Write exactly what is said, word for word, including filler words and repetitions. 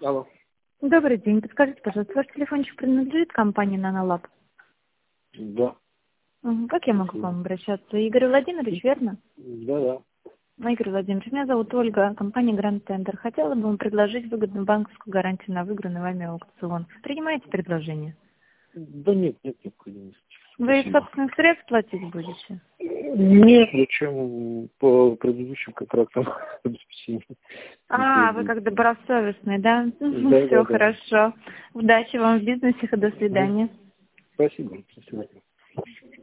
Алло. Добрый день. Подскажите, пожалуйста, ваш телефончик принадлежит компании «Нанолаб»? Да. Мгм. Как я могу к вам обращаться? Игорь Владимирович, верно? Да, да. Ну, Игорь Владимирович, меня зовут Ольга, компания Grand Tender. Хотела бы вам предложить выгодную банковскую гарантию на выигранный вами аукцион. Принимаете предложение? Да нет, нет необходимости. Вы из Спасибо. собственных средств платить будете? Нет, зачем по предыдущим контрактам обеспечения? А, вы как добросовестный, да? Да, Все да, да. хорошо. Удачи вам в бизнесе, до Мгм. свидания. Спасибо. До свидания.